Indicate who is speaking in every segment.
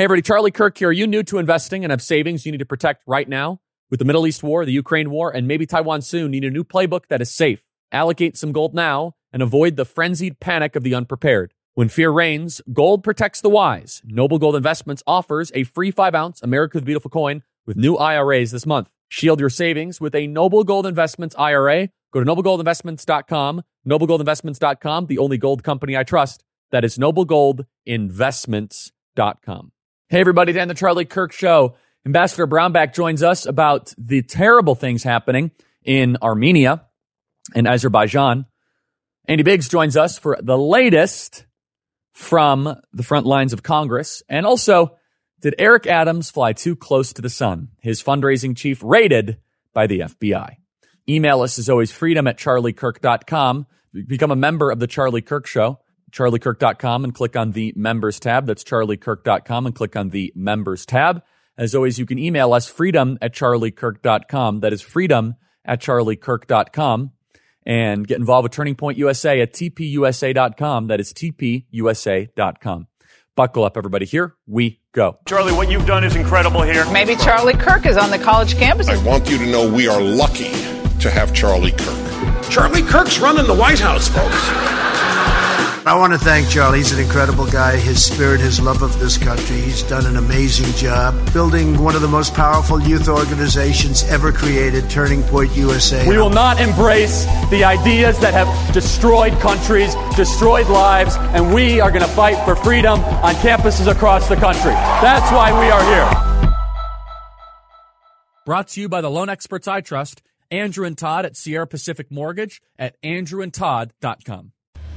Speaker 1: Hey, everybody, Charlie Kirk here. Are you new to investing and have savings you need to protect right now? With the Middle East war, the Ukraine war, and maybe Taiwan soon, need a new playbook that is safe. Allocate some gold now and avoid the frenzied panic of the unprepared. When fear reigns, gold protects the wise. Noble Gold Investments offers a free 5-ounce America's Beautiful coin with new IRAs this month. Shield your savings with a Noble Gold Investments IRA. Go to noblegoldinvestments.com. Noblegoldinvestments.com, the only gold company I trust. That is noblegoldinvestments.com. Hey, everybody, Dan the Charlie Kirk Show. Ambassador Brownback joins us about the terrible things happening in Armenia and Azerbaijan. Andy Biggs joins us for the latest from the front lines of Congress. And also, did Eric Adams fly too close to the sun? His fundraising chief raided by the FBI. Email us as always, freedom@charliekirk.com. Become a member of the Charlie Kirk Show. charliekirk.com and click on the members tab. That's charliekirk.com and click on the members tab. As always, you can email us freedom@charliekirk.com. That is freedom@charliekirk.com. And get involved with Turning Point USA at tpusa.com. That is tpusa.com. Buckle up, everybody. Here we go.
Speaker 2: Charlie, what you've done is incredible here.
Speaker 3: Maybe Charlie Kirk is on the college campus.
Speaker 4: I want you to know we are lucky to have Charlie Kirk.
Speaker 5: Charlie Kirk's running the White House, folks.
Speaker 6: I want to thank Charlie. He's an incredible guy. His spirit, his love of this country. He's done an amazing job building one of the most powerful youth organizations ever created, Turning Point USA.
Speaker 1: We will not embrace the ideas that have destroyed countries, destroyed lives, and we are going to fight for freedom on campuses across the country. That's why we are here. Brought to you by the loan experts I trust, Andrew and Todd at Sierra Pacific Mortgage at andrewandtodd.com.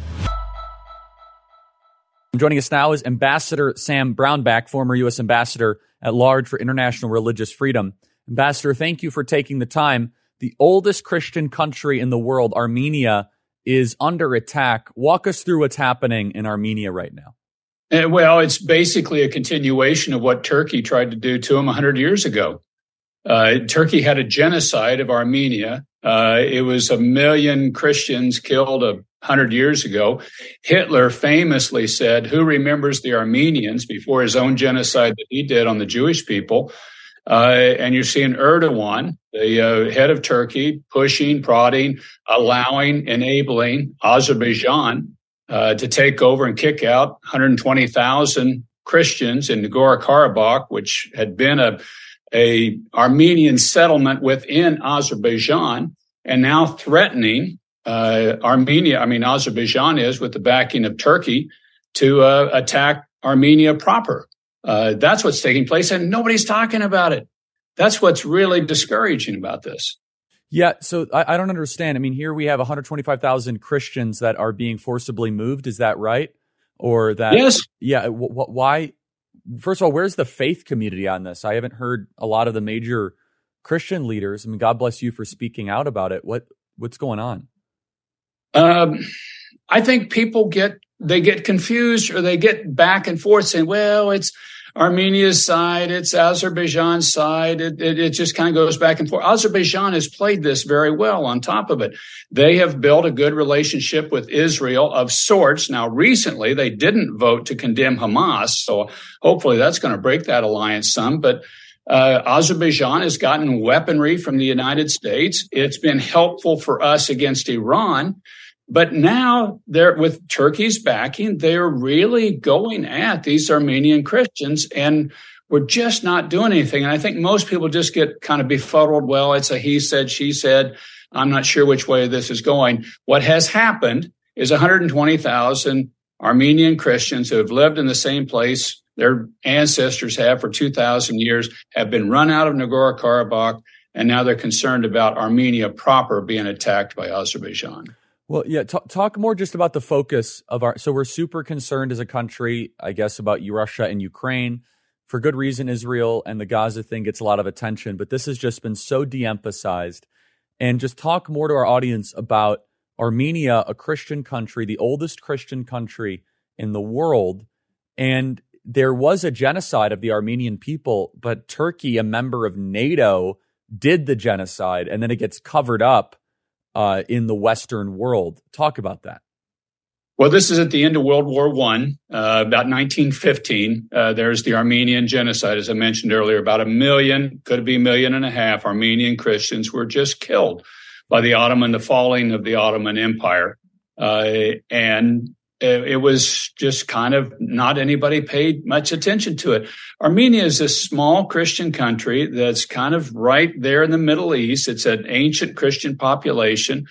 Speaker 1: Joining us now is Ambassador Sam Brownback, former U.S. Ambassador at Large for International Religious Freedom. Ambassador, thank you for taking the time. The oldest Christian country in the world, Armenia, is under attack. Walk us through what's happening in Armenia right now.
Speaker 7: Well, it's basically a continuation of what Turkey tried to do to them 100 years ago. Turkey had a genocide of Armenia. It was 1 million Christians killed 100 years ago. Hitler famously said, "Who remembers the Armenians?" before his own genocide that he did on the Jewish people. And you're seeing Erdogan, the head of Turkey, pushing, prodding, allowing, enabling Azerbaijan to take over and kick out 120,000 Christians in Nagorno-Karabakh, which had been a Armenian settlement within Azerbaijan, and now threatening Azerbaijan is, with the backing of Turkey, to attack Armenia proper. That's what's taking place, and nobody's talking about it. That's what's really discouraging about this.
Speaker 1: Yeah, so I don't understand. I mean, here we have 125,000 Christians that are being forcibly moved. Is that right? Or that?
Speaker 7: Yes.
Speaker 1: Yeah. Why? First of all, where's the faith community on this? I haven't heard a lot of the major Christian leaders. I mean, God bless you for speaking out about it. What's going on?
Speaker 7: I think people get confused, or they get back and forth saying, well, it's Armenia's side, it's Azerbaijan's side. It just kind of goes back and forth. Azerbaijan has played this very well on top of it. They have built a good relationship with Israel of sorts. Now, recently, they didn't vote to condemn Hamas, so hopefully that's going to break that alliance some. But Azerbaijan has gotten weaponry from the United States. It's been helpful for us against Iran. But now, with Turkey's backing, they're really going at these Armenian Christians, and we're just not doing anything. And I think most people just get kind of befuddled. Well, it's a he said, she said. I'm not sure which way this is going. What has happened is 120,000 Armenian Christians who have lived in the same place their ancestors have for 2,000 years have been run out of Nagorno-Karabakh, and now they're concerned about Armenia proper being attacked by Azerbaijan.
Speaker 1: Well, yeah, talk more just about the focus of so we're super concerned as a country, I guess, about Russia and Ukraine. For good reason, Israel and the Gaza thing gets a lot of attention, but this has just been so de-emphasized. And just talk more to our audience about Armenia, a Christian country, the oldest Christian country in the world. And there was a genocide of the Armenian people, but Turkey, a member of NATO, did the genocide, and then it gets covered up in the Western world. Talk about that.
Speaker 7: Well, this is at the end of World War I, about 1915. There's the Armenian genocide, as I mentioned earlier. About 1 million, could be 1.5 million, Armenian Christians were just killed by the falling of the Ottoman Empire. And it was just kind of not anybody paid much attention to it. Armenia is a small Christian country that's kind of right there in the Middle East. It's an ancient Christian population.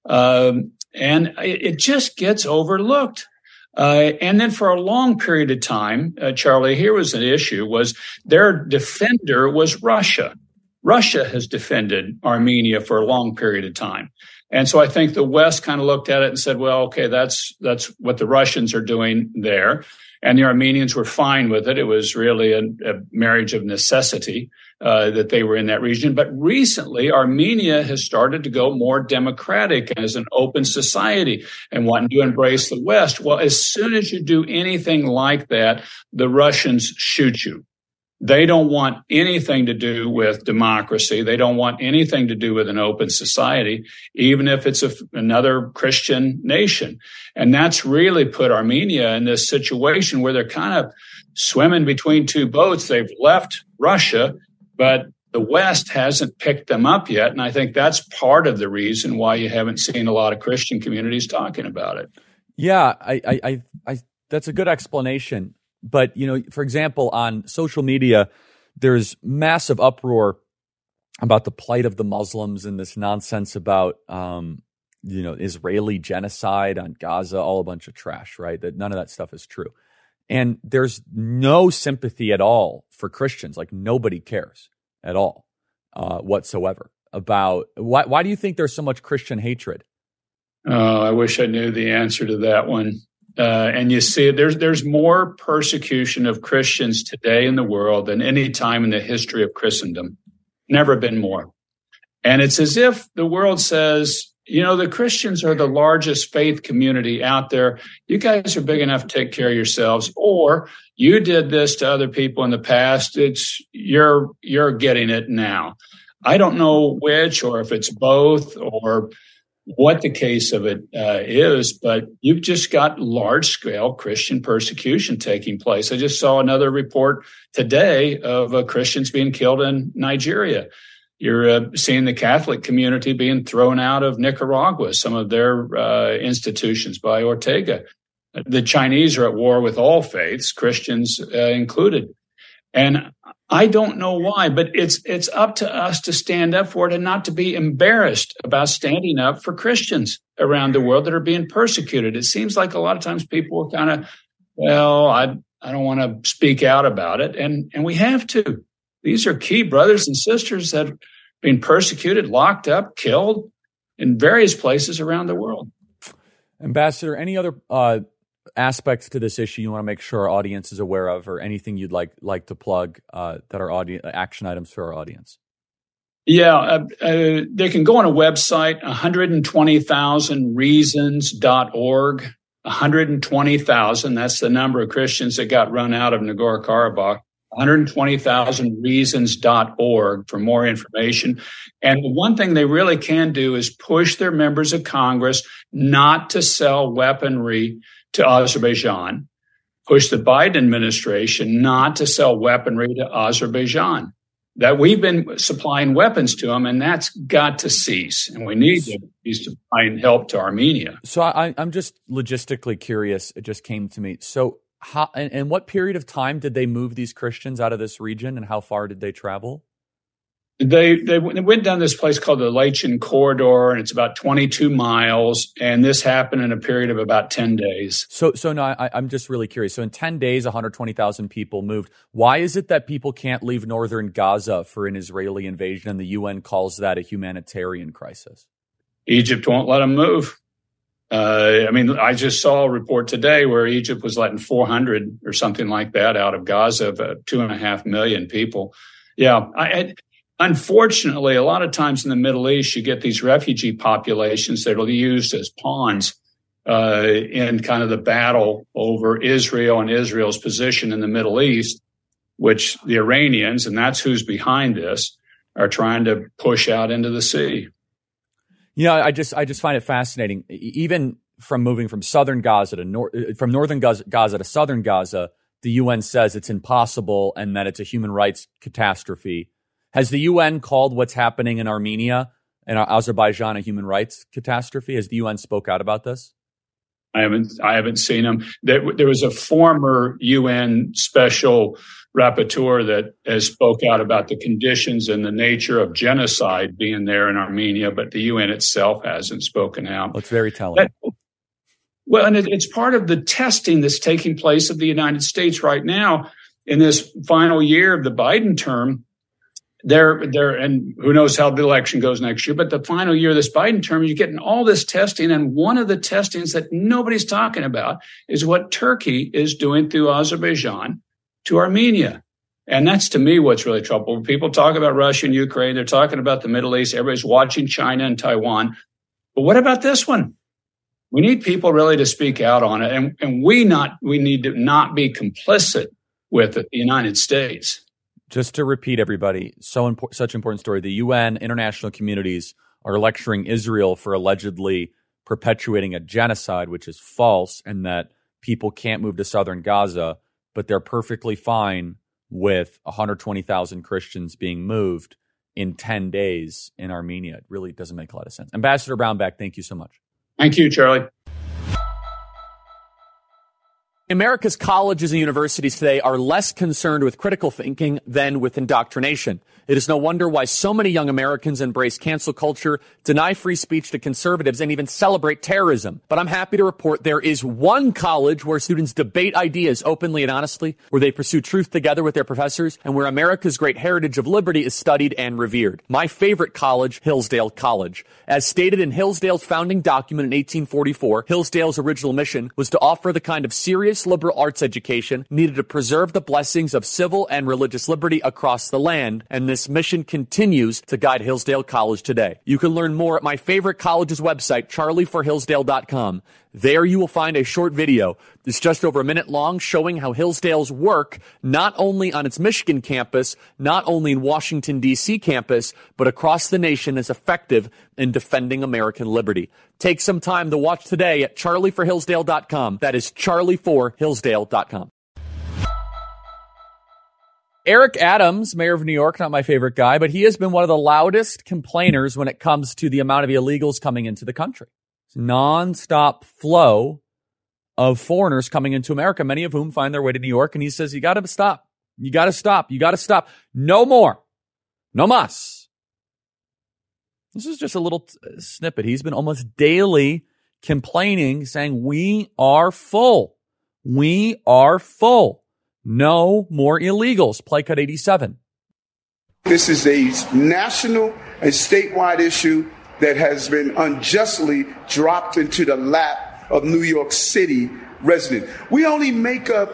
Speaker 7: And it just gets overlooked. And then for a long period of time, Charlie, here was an issue, was their defender was Russia. Russia has defended Armenia for a long period of time. And so I think the West kind of looked at it and said, well, okay, that's what the Russians are doing there. And the Armenians were fine with it. It was really a marriage of necessity that they were in that region. But recently, Armenia has started to go more democratic as an open society and wanting to embrace the West. Well, as soon as you do anything like that, the Russians shoot you. They don't want anything to do with democracy. They don't want anything to do with an open society, even if it's another Christian nation. And that's really put Armenia in this situation where they're kind of swimming between two boats. They've left Russia, but the West hasn't picked them up yet. And I think that's part of the reason why you haven't seen a lot of Christian communities talking about it.
Speaker 1: Yeah, I that's a good explanation. But, for example, on social media, there's massive uproar about the plight of the Muslims and this nonsense about, Israeli genocide on Gaza, all a bunch of trash, right? That none of that stuff is true. And there's no sympathy at all for Christians. Like nobody cares at all whatsoever about why do you think there's so much Christian hatred?
Speaker 7: Oh, I wish I knew the answer to that one. And you see, there's more persecution of Christians today in the world than any time in the history of Christendom. Never been more. And it's as if the world says, the Christians are the largest faith community out there. You guys are big enough to take care of yourselves, or you did this to other people in the past. You're getting it now. I don't know which, or if it's both, or what the case of it is, but you've just got large-scale Christian persecution taking place. I just saw another report today of Christians being killed in Nigeria. You're seeing the Catholic community being thrown out of Nicaragua, some of their institutions by Ortega. The Chinese are at war with all faiths, Christians included. And I don't know why, but it's up to us to stand up for it and not to be embarrassed about standing up for Christians around the world that are being persecuted. It seems like a lot of times people are kind of, I don't want to speak out about it. And we have to. These are key brothers and sisters that have been persecuted, locked up, killed in various places around the world.
Speaker 1: Ambassador, any other aspects to this issue you want to make sure our audience is aware of, or anything you'd like to plug that are action items for our audience?
Speaker 7: Yeah, they can go on a website, 120,000reasons.org. 120,000, that's the number of Christians that got run out of Nagorno-Karabakh. 120,000reasons.org for more information. And the one thing they really can do is push their members of Congress not to sell weaponry to Azerbaijan, push the Biden administration not to sell weaponry to Azerbaijan. That we've been supplying weapons to them, and that's got to cease. And we need to be supplying help to Armenia.
Speaker 1: So I'm just logistically curious. It just came to me. So how and what period of time did they move these Christians out of this region, and how far did they travel?
Speaker 7: They went down this place called the Lachen Corridor, and it's about 22 miles. And this happened in a period of about 10 days.
Speaker 1: So no, I'm just really curious. So in 10 days, 120,000 people moved. Why is it that people can't leave northern Gaza for an Israeli invasion, and the UN calls that a humanitarian crisis?
Speaker 7: Egypt won't let them move. I just saw a report today where Egypt was letting 400 or something like that out of Gaza, of 2.5 million people. Yeah, unfortunately, a lot of times in the Middle East, you get these refugee populations that are used as pawns in kind of the battle over Israel and Israel's position in the Middle East, which the Iranians, and that's who's behind this, are trying to push out into the sea.
Speaker 1: I just find it fascinating. Even from moving from southern Gaza to from northern Gaza to southern Gaza, the UN says it's impossible and that it's a human rights catastrophe. Has the UN called what's happening in Armenia and Azerbaijan a human rights catastrophe? Has the UN spoke out about this?
Speaker 7: I haven't seen them. There was a former UN special rapporteur that has spoke out about the conditions and the nature of genocide being there in Armenia, but the UN itself hasn't spoken out.
Speaker 1: That's very telling.
Speaker 7: Well, and it's part of the testing that's taking place of the United States right now in this final year of the Biden term. And who knows how the election goes next year, but the final year of this Biden term, you're getting all this testing. And one of the testings that nobody's talking about is what Turkey is doing through Azerbaijan to Armenia. And that's, to me, what's really trouble. When people talk about Russia and Ukraine, they're talking about the Middle East. Everybody's watching China and Taiwan. But what about this one? We need people really to speak out on it. And we need to not be complicit with it, the United States.
Speaker 1: Just to repeat, everybody, such important story. The UN, international communities are lecturing Israel for allegedly perpetuating a genocide, which is false, and that people can't move to southern Gaza, but they're perfectly fine with 120,000 Christians being moved in 10 days in Armenia. It really doesn't make a lot of sense. Ambassador Brownback, thank you so much.
Speaker 7: Thank you, Charlie.
Speaker 1: America's colleges and universities today are less concerned with critical thinking than with indoctrination. It is no wonder why so many young Americans embrace cancel culture, deny free speech to conservatives, and even celebrate terrorism. But I'm happy to report there is one college where students debate ideas openly and honestly, where they pursue truth together with their professors, and where America's great heritage of liberty is studied and revered. My favorite college, Hillsdale College. As stated in Hillsdale's founding document in 1844, Hillsdale's original mission was to offer the kind of serious liberal arts education needed to preserve the blessings of civil and religious liberty across the land, and this mission continues to guide Hillsdale College today. You can learn more at my favorite college's website, charlieforhillsdale.com. There you will find a short video. It's just over a minute long, showing how Hillsdale's work, not only on its Michigan campus, not only in Washington, D.C. campus, but across the nation, is effective in defending American liberty. Take some time to watch today at charlieforhillsdale.com. That is charlieforhillsdale.com. Eric Adams, mayor of New York, not my favorite guy, but he has been one of the loudest complainers when it comes to the amount of illegals coming into the country. Non-stop flow of foreigners coming into America, many of whom find their way to New York. And he says, you got to stop. You got to stop. You got to stop. No more. No mas. This is just a little snippet. He's been almost daily complaining, saying, we are full. We are full. No more illegals. Play cut 87.
Speaker 8: This is a national and statewide issue that has been unjustly dropped into the lap of New York City residents. We only make up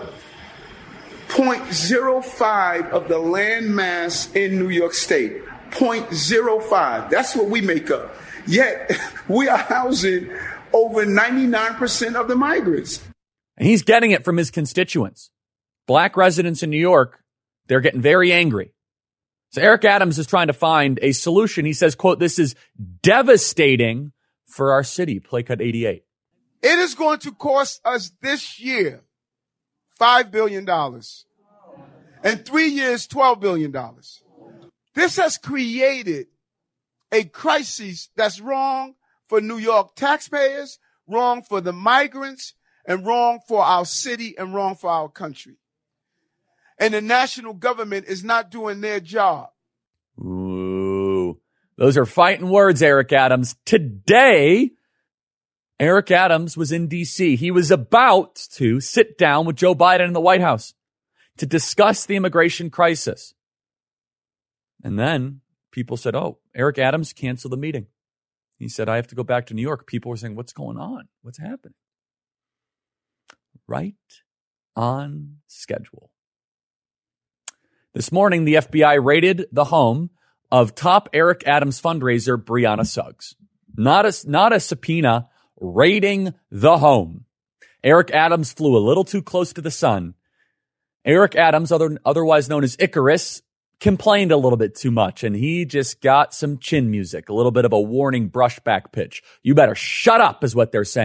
Speaker 8: 0.05 of the land mass in New York State. 0.05. That's what we make up. Yet we are housing over 99% of the migrants.
Speaker 1: And he's getting it from his constituents. Black residents in New York, they're getting very angry. So Eric Adams is trying to find a solution. He says, quote, this is devastating for our city. Play cut 88.
Speaker 9: It is going to cost us this year $5 billion. In 3 years, $12 billion. This has created a crisis that's wrong for New York taxpayers, wrong for the migrants, and wrong for our city and wrong for our country. And the national government is not doing their job.
Speaker 1: Ooh, those are fighting words, Eric Adams. Today, Eric Adams was in D.C. He was about to sit down with Joe Biden in the White House to discuss the immigration crisis. And then people said, oh, Eric Adams canceled the meeting. He said, I have to go back to New York. People were saying, what's going on? What's happening? Right on schedule. This morning, the FBI raided the home of top Eric Adams fundraiser, Brianna Suggs. Not a subpoena, raiding the home. Eric Adams flew a little too close to the sun. Eric Adams, otherwise known as Icarus, complained a little bit too much, and he just got some chin music, a little bit of a warning brushback pitch. You better shut up, is what they're saying.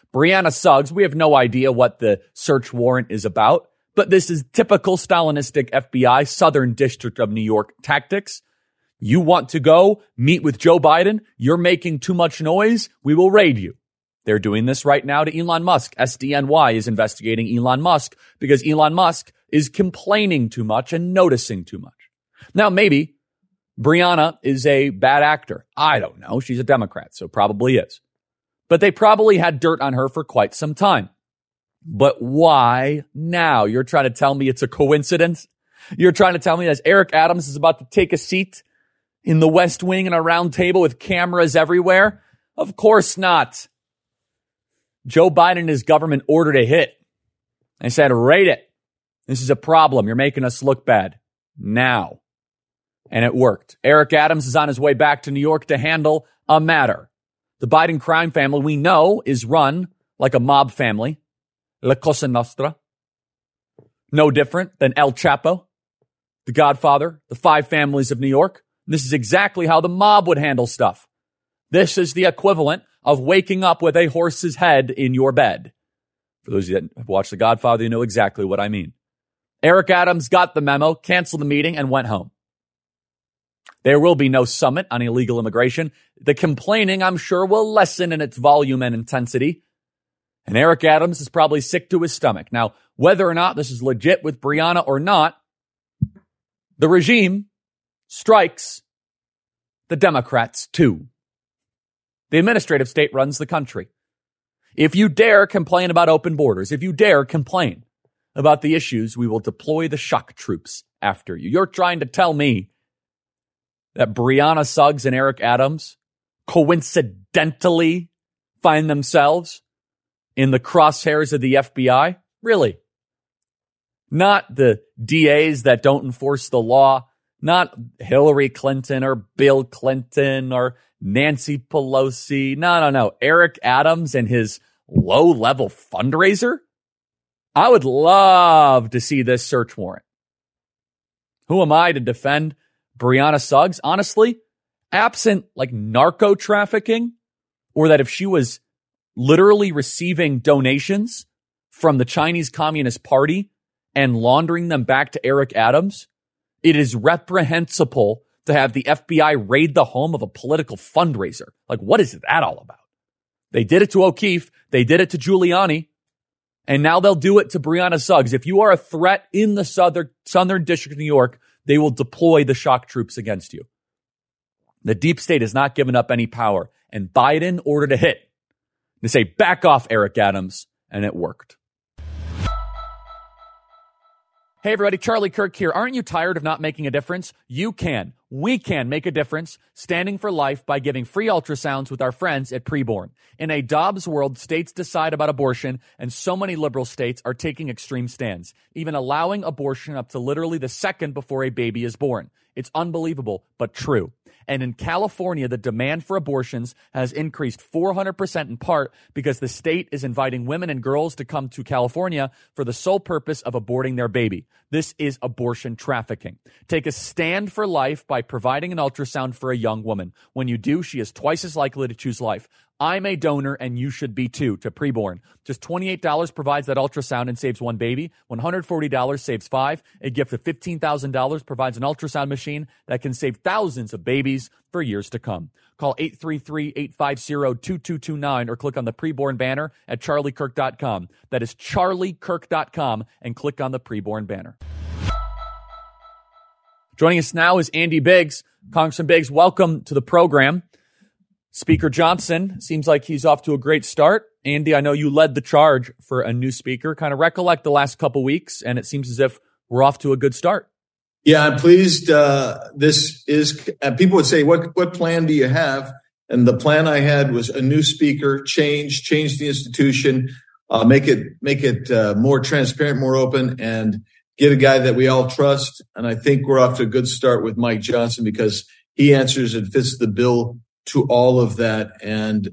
Speaker 1: Brianna Suggs, we have no idea what the search warrant is about, but this is typical Stalinistic FBI Southern District of New York tactics. You want to go meet with Joe Biden? You're making too much noise. We will raid you. They're doing this right now to Elon Musk. SDNY is investigating Elon Musk because Elon Musk is complaining too much and noticing too much. Now, maybe Brianna is a bad actor. I don't know. She's a Democrat, so probably is. But they probably had dirt on her for quite some time. But why now? You're trying to tell me it's a coincidence? You're trying to tell me that Eric Adams is about to take a seat in the West Wing in a round table with cameras everywhere? Of course not. Joe Biden and his government ordered a hit. They said, raid it. This is a problem. You're making us look bad. Now. And it worked. Eric Adams is on his way back to New York to handle a matter. The Biden crime family, we know, is run like a mob family. La Cosa Nostra. No different than El Chapo, The Godfather, the five families of New York. This is exactly how the mob would handle stuff. This is the equivalent of waking up with a horse's head in your bed. For those of you that have watched The Godfather, you know exactly what I mean. Eric Adams got the memo, canceled the meeting, and went home. There will be no summit on illegal immigration. The complaining, I'm sure, will lessen in its volume and intensity. And Eric Adams is probably sick to his stomach. Now, whether or not this is legit with Brianna or not, the regime strikes the Democrats too. The administrative state runs the country. If you dare complain about open borders, if you dare complain about the issues, we will deploy the shock troops after you. You're trying to tell me that Brianna Suggs and Eric Adams coincidentally find themselves in the crosshairs of the FBI? Really? Not the DAs that don't enforce the law, not Hillary Clinton or Bill Clinton or Nancy Pelosi. No. Eric Adams and his low-level fundraiser? I would love to see this search warrant. Who am I to defend Brianna Suggs? Honestly, absent like narco trafficking, or that if she was literally receiving donations from the Chinese Communist Party and laundering them back to Eric Adams, it is reprehensible to have the FBI raid the home of a political fundraiser. Like, what is that all about? They did it to O'Keefe. They did it to Giuliani. And now they'll do it to Brianna Suggs. If you are a threat in the Southern District of New York, they will deploy the shock troops against you. The deep state has not given up any power. And Biden ordered a hit. They say, back off, Eric Adams. And it worked. Hey, everybody, Charlie Kirk here. Aren't you tired of not making a difference? You can. We can make a difference standing for life by giving free ultrasounds with our friends at Preborn. In a Dobbs world, states decide about abortion, and so many liberal states are taking extreme stands, even allowing abortion up to literally the second before a baby is born. It's unbelievable, but true. And in California, the demand for abortions has increased 400% in part because the state is inviting women and girls to come to California for the sole purpose of aborting their baby. This is abortion trafficking. Take a stand for life by providing an ultrasound for a young woman. When you do, she is twice as likely to choose life. I'm a donor, and you should be too, to Preborn. Just $28 provides that ultrasound and saves one baby. $140 saves 5. A gift of $15,000 provides an ultrasound machine that can save thousands of babies for years to come. Call 833-850-2229 or click on the Preborn banner at charliekirk.com. That is charliekirk.com, and click on the Preborn banner. Joining us now is Andy Biggs. Congressman Biggs, welcome to the program. Speaker Johnson seems like he's off to a great start. Andy, I know you led the charge for a new speaker. Kind of recollect the last couple weeks, and it seems as if we're off to a good start.
Speaker 10: Yeah, I'm pleased. This is, people would say, what plan do you have? And the plan I had was a new speaker, change the institution, make it more transparent, more open, and get a guy that we all trust. And I think we're off to a good start with Mike Johnson because he answers and fits the bill to all of that. And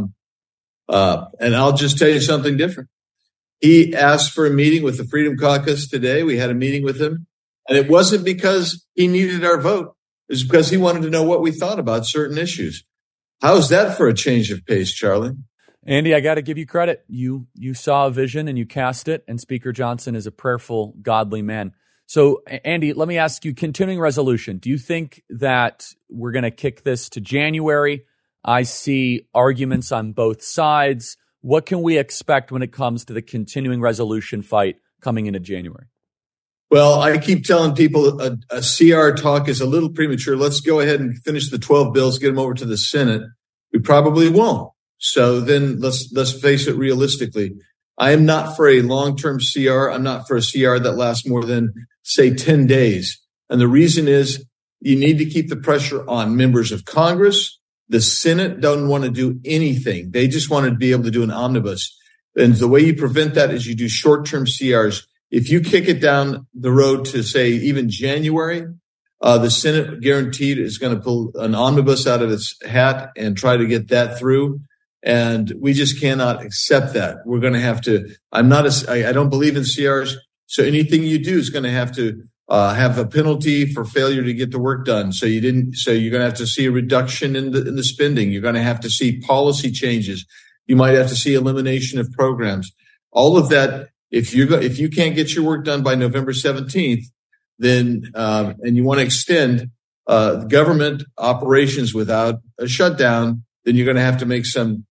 Speaker 10: I'll just tell you something different. He asked for a meeting with the Freedom Caucus today. We had a meeting with him, and it wasn't because he needed our vote. It was because he wanted to know what we thought about certain issues. How's that for a change of pace, Charlie?
Speaker 1: Andy, I got to give you credit. You saw a vision and you cast it, and Speaker Johnson is a prayerful, godly man. So, Andy, let me ask you, continuing resolution, do you think that we're going to kick this to January? I see arguments on both sides. What can we expect when it comes to the continuing resolution fight coming into January?
Speaker 10: Well, I keep telling people a CR talk is a little premature. Let's go ahead and finish the 12 bills, get them over to the Senate. We probably won't. So then let's face it realistically. I am not for a long-term CR. I'm not for a CR that lasts more than, say, 10 days. And the reason is you need to keep the pressure on members of Congress. The Senate doesn't want to do anything. They just want to be able to do an omnibus. And the way you prevent that is you do short-term CRs. If you kick it down the road to, say, even January, the Senate guaranteed is going to pull an omnibus out of its hat and try to get that through. And we just cannot accept that. We're going to have to, I don't believe in CRs. So anything you do is going to have a penalty for failure to get the work done. So you're going to have to see a reduction in the spending. You're going to have to see policy changes. You might have to see elimination of programs. All of that. If you can't get your work done by November 17th, then, and you want to extend, government operations without a shutdown, then you're going to have to make some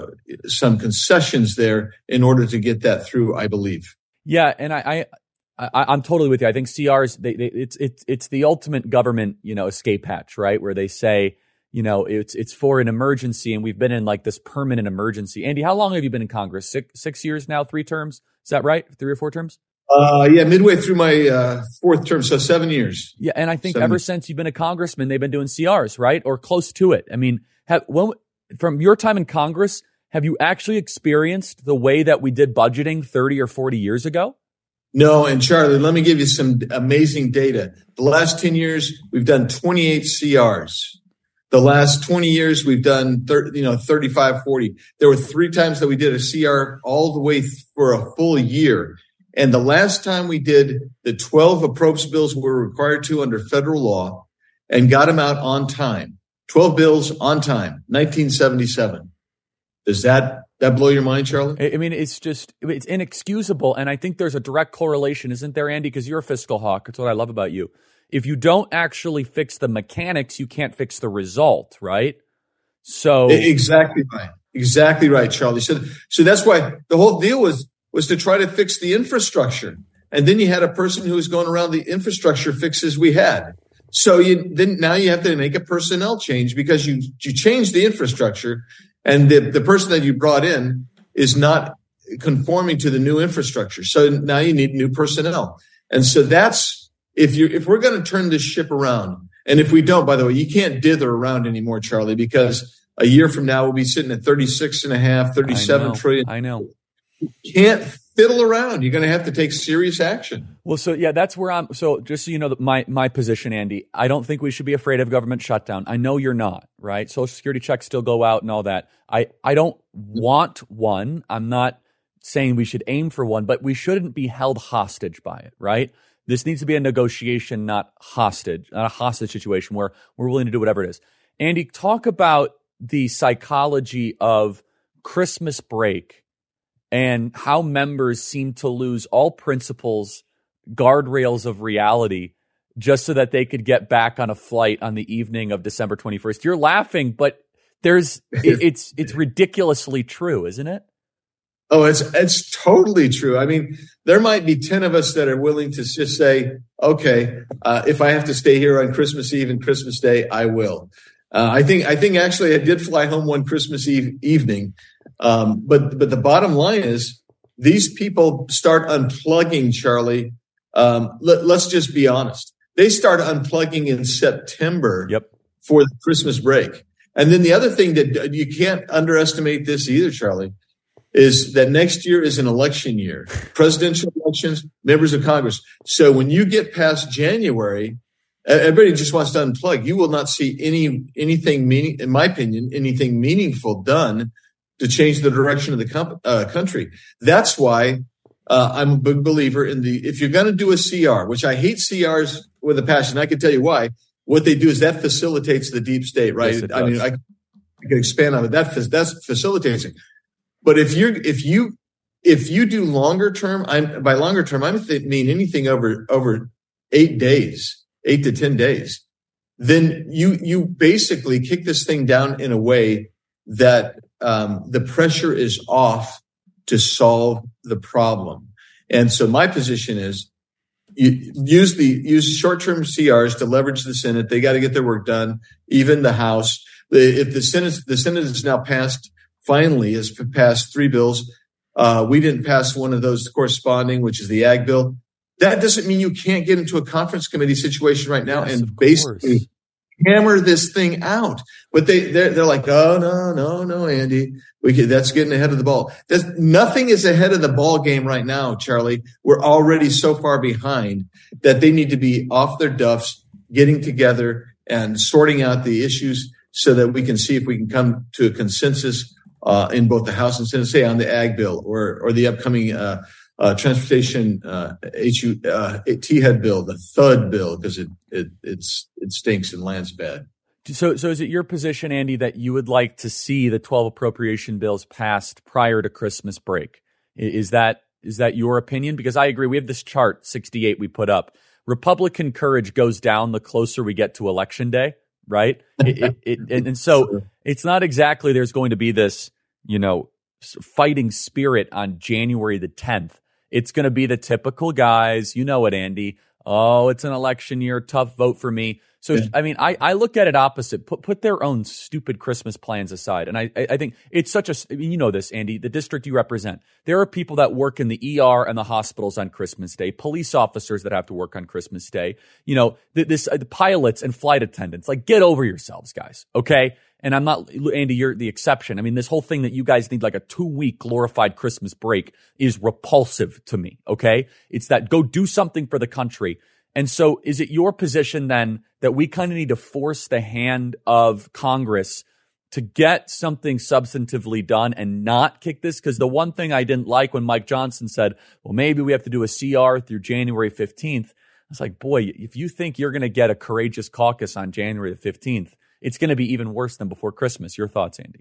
Speaker 10: concessions there in order to get that through, I believe.
Speaker 1: Yeah, and I'm totally with you. I think CRs, it's the ultimate government, escape hatch, right? Where they say, it's for an emergency, and we've been in like this permanent emergency. Andy, how long have you been in Congress? 6 years now, 3 terms? Is that right? 3 or 4 terms?
Speaker 10: Yeah, midway through my 4th term, so 7 years.
Speaker 1: Yeah, and I think ever since you've been a congressman, they've been doing CRs, right? Or close to it. I mean, from your time in Congress, have you actually experienced the way that we did budgeting 30 or 40 years ago?
Speaker 10: No, and Charlie, let me give you some amazing data. The last 10 years, we've done 28 CRs. The last 20 years, we've done 35, 40. There were 3 times that we did a CR all the way for a full year. And the last time we did the 12 appropriations bills we were required to under federal law and got them out on time. 12 bills on time, 1977. Does that blow your mind, Charlie?
Speaker 1: I mean, it's inexcusable. And I think there's a direct correlation, isn't there, Andy? Because you're a fiscal hawk. That's what I love about you. If you don't actually fix the mechanics, you can't fix the result, right? So
Speaker 10: exactly right, Charlie. So that's why the whole deal was to try to fix the infrastructure, and then you had a person who was going around the infrastructure fixes we had. So now you have to make a personnel change because you changed the infrastructure, and the person that you brought in is not conforming to the new infrastructure. So now you need new personnel, and so that's. If we're going to turn this ship around, and if we don't, by the way, you can't dither around anymore, Charlie, because a year from now we'll be sitting at 37 trillion.
Speaker 1: I know.
Speaker 10: You can't fiddle around. You're going to have to take serious action.
Speaker 1: Well, so yeah, that's where I'm. So just so you know, my position, Andy, I don't think we should be afraid of government shutdown. I know you're not, right? Social Security checks still go out and all that. I don't want one. I'm not saying we should aim for one, but we shouldn't be held hostage by it, right? This needs to be a negotiation, not a hostage situation where we're willing to do whatever it is. Andy, talk about the psychology of Christmas break and how members seem to lose all principles, guardrails of reality, just so that they could get back on a flight on the evening of December 21st. You're laughing, but it's ridiculously true, isn't it?
Speaker 10: Oh, it's totally true. I mean, there might be 10 of us that are willing to just say, okay, if I have to stay here on Christmas Eve and Christmas Day, I will. I think actually I did fly home one Christmas evening. But the bottom line is these people start unplugging, Charlie. Let's just be honest. They start unplugging in September for the Christmas break. And then the other thing that you can't underestimate this either, Charlie, is that next year is an election year, presidential elections, members of Congress. So when you get past January, everybody just wants to unplug. You will not see anything in my opinion, anything meaningful done to change the direction of the country. That's why I'm a big believer in if you're going to do a CR, which I hate CRs with a passion, I can tell you why. What they do is that facilitates the deep state, right?
Speaker 1: Yes,
Speaker 10: I mean, I can expand on it. That facilitates it. But if you do longer term, by longer term, I mean anything over 8 days, 8 to 10 days, then you basically kick this thing down in a way that the pressure is off to solve the problem. And so my position is use short-term CRs to leverage the Senate. They got to get their work done. Even the House, if the Senate has now finally has passed 3 bills. We didn't pass one of those corresponding, which is the ag bill. That doesn't mean you can't get into a conference committee situation right now and basically hammer this thing out. But they're like, oh, no, Andy. That's getting ahead of the ball. Nothing is ahead of the ball game right now, Charlie. We're already so far behind that they need to be off their duffs, getting together and sorting out the issues so that we can see if we can come to a consensus in both the House and Senate, say on the ag bill or the upcoming transportation T-HUD bill, the THUD bill, because it stinks and lands bad.
Speaker 1: So is it your position, Andy, that you would like to see the 12 appropriation bills passed prior to Christmas break? Is that your opinion? Because I agree. We have this chart, 68, we put up. Republican courage goes down the closer we get to Election Day, right? And so it's not exactly there's going to be this, fighting spirit on January the 10th. It's going to be the typical guys. You know it, Andy. Oh, it's an election year. Tough vote for me. So, yeah. I mean, I look at it opposite. Put their own stupid Christmas plans aside. And I think it's you know this, Andy, the district you represent. There are people that work in the ER and the hospitals on Christmas Day, police officers that have to work on Christmas Day, the pilots and flight attendants. Like, get over yourselves, guys, okay? And I'm not, Andy, you're the exception. I mean, this whole thing that you guys need like a 2-week glorified Christmas break is repulsive to me, okay? It's that go do something for the country. And so is it your position then that we kind of need to force the hand of Congress to get something substantively done and not kick this? Because the one thing I didn't like when Mike Johnson said, well, maybe we have to do a CR through January 15th. I was like, boy, if you think you're going to get a courageous caucus on January the 15th, it's going to be even worse than before Christmas. Your thoughts, Andy?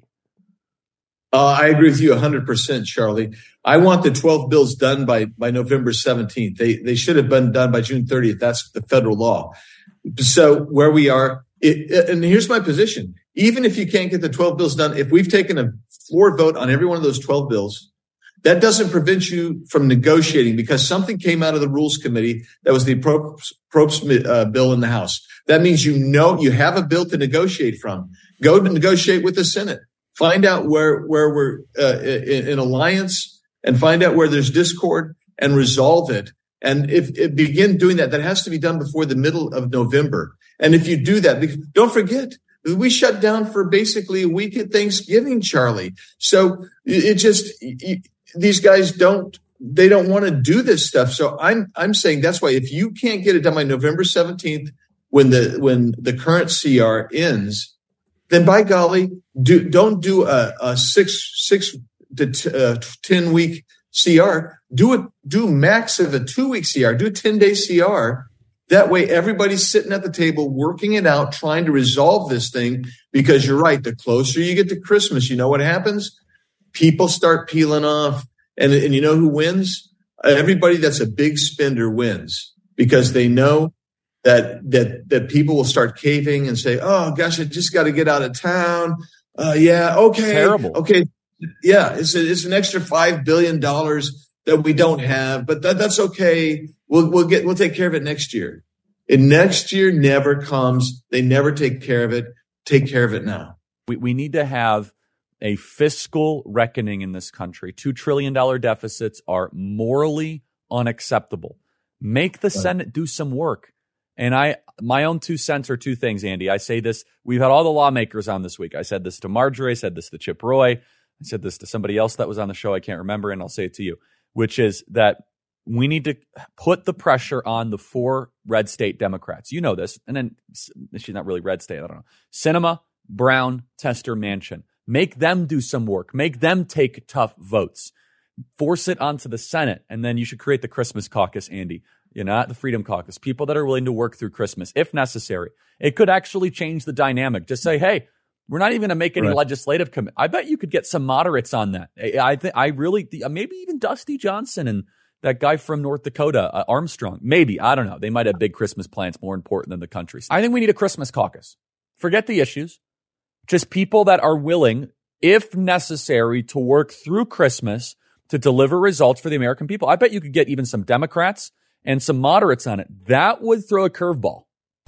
Speaker 10: I agree with you 100%, Charlie. I want the 12 bills done by November 17th. They should have been done by June 30th. That's the federal law. So where we are, and here's my position. Even if you can't get the 12 bills done, if we've taken a floor vote on every one of those 12 bills, that doesn't prevent you from negotiating because something came out of the Rules Committee that was the Probst bill in the House. That means you have a bill to negotiate from. Go to negotiate with the Senate. Find out where we're in alliance and find out where there's discord and resolve it. And if begin doing that, that has to be done before the middle of November. And if you do that, don't forget, we shut down for basically a week at Thanksgiving, Charlie. So these guys don't want to do this stuff. So I'm saying that's why if you can't get it done by November 17th, when the current CR ends, then by golly, don't do a 6 to 10 week CR. Do max of a 2-week CR. Do a 10-day CR. That way, everybody's sitting at the table, working it out, trying to resolve this thing. Because you're right, the closer you get to Christmas, you know what happens? People start peeling off, and you know who wins? Everybody that's a big spender wins because they know that people will start caving and say, "Oh gosh, I just got to get out of town." Yeah, okay,
Speaker 1: terrible.
Speaker 10: Okay, yeah, it's an extra $5 billion that we don't have, but that's okay. We'll take care of it next year. And next year never comes. They never take care of it. Take care of it now.
Speaker 1: We need to have a fiscal reckoning in this country. $2 trillion deficits are morally unacceptable. Make the Senate do some work. And my own 2 cents are 2 things, Andy. I say this. We've had all the lawmakers on this week. I said this to Marjorie. I said this to Chip Roy. I said this to somebody else that was on the show. I can't remember, and I'll say it to you, which is that we need to put the pressure on the 4 red state Democrats. You know this. And then she's not really red state. I don't know. Sinema, Brown, Tester, Manchin. Make them do some work. Make them take tough votes. Force it onto the Senate. And then you should create the Christmas caucus, Andy. Not the Freedom Caucus. People that are willing to work through Christmas, if necessary. It could actually change the dynamic. Just say, hey, We're not even going to make any legislative commitment. I bet you could get some moderates on that. I really, maybe even Dusty Johnson and that guy from North Dakota, Armstrong. Maybe. I don't know. They might have big Christmas plans more important than the country. I think we need a Christmas caucus. Forget the issues. Just people that are willing, if necessary, to work through Christmas to deliver results for the American people. I bet you could get even some Democrats and some moderates on it. That would throw a curveball.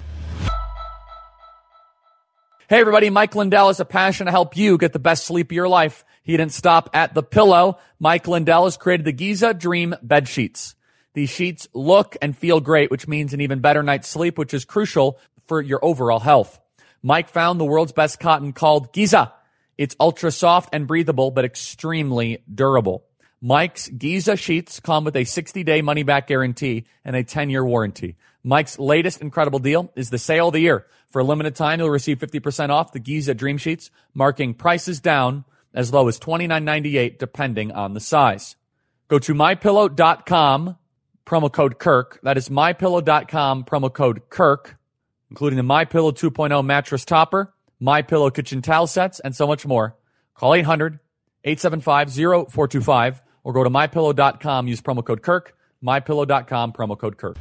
Speaker 1: Hey, everybody. Mike Lindell has a passion to help you get the best sleep of your life. He didn't stop at the pillow. Mike Lindell has created the Giza Dream bed sheets. These sheets look and feel great, which means an even better night's sleep, which is crucial for your overall health. Mike found the world's best cotton called Giza. It's ultra soft and breathable, but extremely durable. Mike's Giza sheets come with a 60-day money-back guarantee and a 10-year warranty. Mike's latest incredible deal is the sale of the year. For a limited time, you'll receive 50% off the Giza Dream Sheets, marking prices down as low as $29.98, depending on the size. Go to MyPillow.com, promo code Kirk. That is MyPillow.com, promo code Kirk, including the MyPillow 2.0 mattress topper, MyPillow kitchen towel sets, and so much more. Call 800-875-0425 or go to MyPillow.com. Use promo code Kirk. MyPillow.com, promo code Kirk.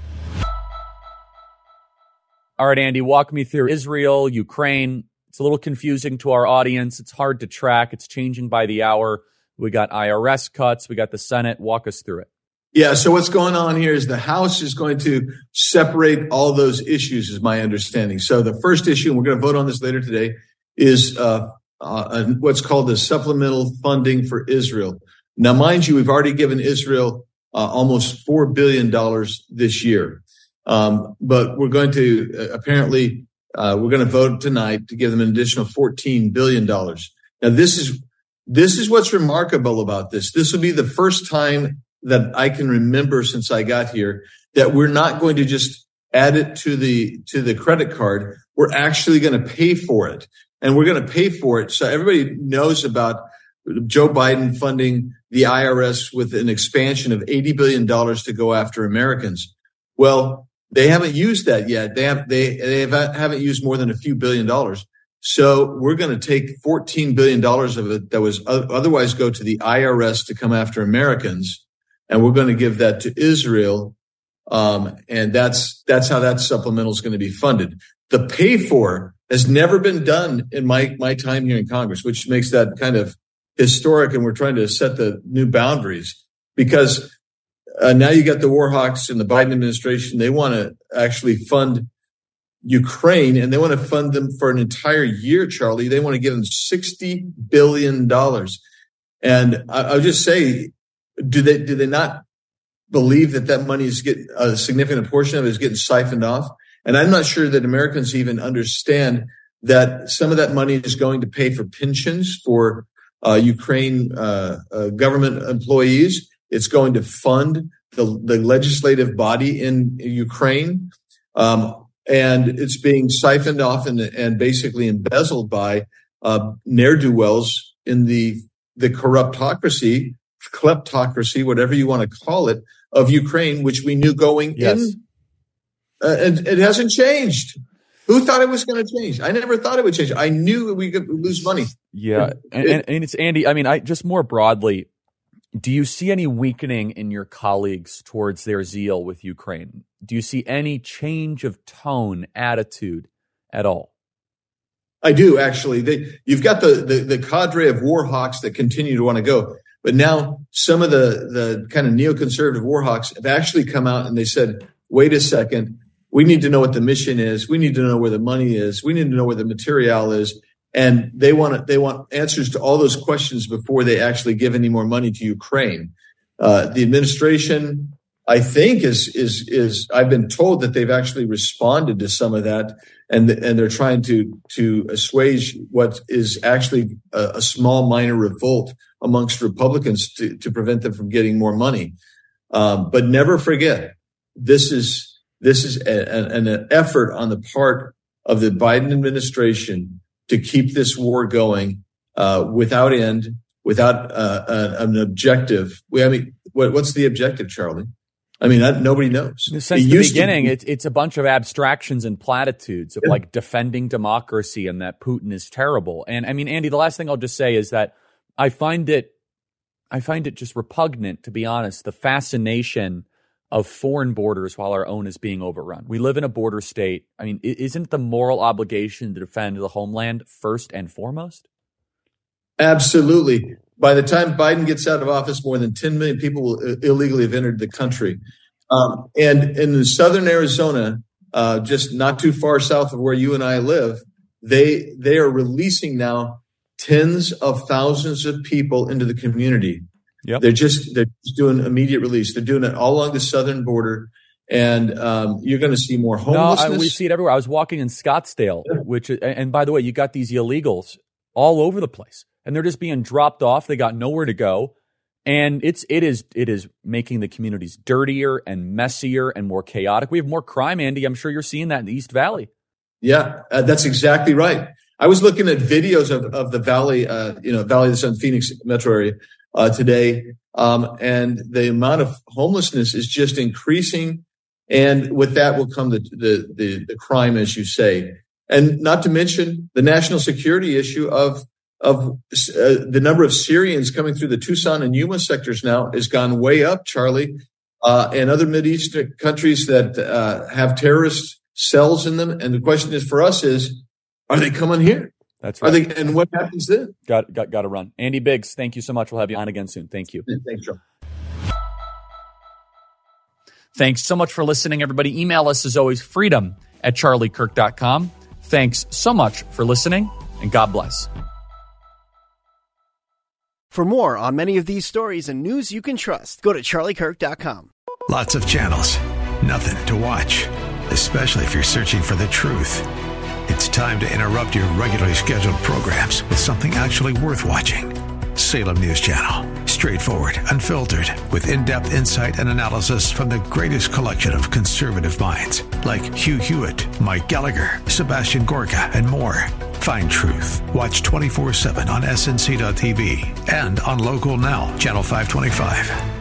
Speaker 1: All right, Andy, walk me through Israel, Ukraine. It's a little confusing to our audience. It's hard to track. It's changing by the hour. We got IRS cuts. We got the Senate. Walk us through it.
Speaker 10: Yeah, so what's going on here is the House is going to separate all those issues, is my understanding. So the first issue, and we're going to vote on this later today, is what's called the supplemental funding for Israel. Now, mind you, we've already given Israel almost $4 billion this year. But we're going to apparently we're going to vote tonight to give them an additional $14 billion. Now, this is what's remarkable about this. This will be the first time that I can remember since I got here that we're not going to just add it to the credit card. We're actually going to pay for it, and we're going to pay for it. So everybody knows about Joe Biden funding the IRS with an expansion of $80 billion to go after Americans. Well, they haven't used that yet. They haven't used more than a few $1 billion. So we're going to take $14 billion of it that was otherwise go to the IRS to come after Americans, and we're going to give that to Israel. And that's how that supplemental is going to be funded. The pay for has never been done in my time here in Congress, which makes that kind of historic. And we're trying to set the new boundaries because now you got the war hawks in the Biden administration. They want to actually fund Ukraine, and they want to fund them for an entire year, Charlie. They want to give them $60 billion. And I'll just say, do they not believe that money is getting a significant portion of it is getting siphoned off? And I'm not sure that Americans even understand that some of that money is going to pay for pensions for Ukraine government employees. It's going to fund the legislative body in Ukraine. And it's being siphoned off and basically embezzled by ne'er-do-wells in the kleptocracy, whatever you want to call it, of Ukraine, which we knew going in. And it hasn't changed. Who thought it was going to change? I never thought it would change. I knew we could lose money.
Speaker 1: Yeah. And it's Andy, I mean, just more broadly, do you see any weakening in your colleagues towards their zeal with Ukraine? Do you see any change of tone, attitude at all?
Speaker 10: I do, actually. You've got the cadre of war hawks that continue to want to go. But now some of the kind of neoconservative war hawks have actually come out and they said, wait a second, we need to know what the mission is. We need to know where the money is. We need to know where the material is. And they want answers to all those questions before they actually give any more money to Ukraine. The administration, I think, is I've been told that they've actually responded to some of that, and they're trying to assuage what is actually a small minor revolt amongst Republicans to prevent them from getting more money. But never forget, this is an effort on the part of the Biden administration to keep this war going without end, without an objective. What's the objective, Charlie? I mean, nobody knows.
Speaker 1: Since the beginning, it's a bunch of abstractions and platitudes of like defending democracy and that Putin is terrible. And I mean, Andy, the last thing I'll just say is that I find it just repugnant, to be honest, the fascination of foreign borders while our own is being overrun. We live in a border state. I mean, isn't the moral obligation to defend the homeland first and foremost?
Speaker 10: Absolutely. By the time Biden gets out of office, more than 10 million people will illegally have entered the country. And in southern Arizona, just not too far south of where you and I live, they are releasing now tens of thousands of people into the community. Yep. They're just doing immediate release. They're doing it all along the southern border. And you're going to see more homelessness.
Speaker 1: No, we see it everywhere. I was walking in Scottsdale, and by the way, you got these illegals all over the place. And they're just being dropped off. They got nowhere to go. And it is making the communities dirtier and messier and more chaotic. We have more crime, Andy. I'm sure you're seeing that in the East Valley.
Speaker 10: Yeah, that's exactly right. I was looking at videos of the Valley, Valley of the Sun, Phoenix metro area today. And the amount of homelessness is just increasing. And with that will come the crime, as you say. And not to mention the national security issue of the number of Syrians coming through the Tucson and Yuma sectors now has gone way up, Charlie, and other Mideastern countries that have terrorist cells in them. And the question is for us is, are they coming here?
Speaker 1: That's right.
Speaker 10: And what happens then?
Speaker 1: Got to run. Andy Biggs, thank you so much. We'll have you on again soon. Thank you.
Speaker 10: Thanks, Joe.
Speaker 1: Thanks so much for listening, everybody. Email us as always, freedom@charliekirk.com. Thanks so much for listening, and God bless.
Speaker 11: For more on many of these stories and news you can trust, go to charliekirk.com.
Speaker 12: Lots of channels, nothing to watch, especially if you're searching for the truth. It's time to interrupt your regularly scheduled programs with something actually worth watching. Salem News Channel. Straightforward, unfiltered, with in-depth insight and analysis from the greatest collection of conservative minds like Hugh Hewitt, Mike Gallagher, Sebastian Gorka, and more. Find truth. Watch 24/7 on SNC.TV and on Local Now, Channel 525.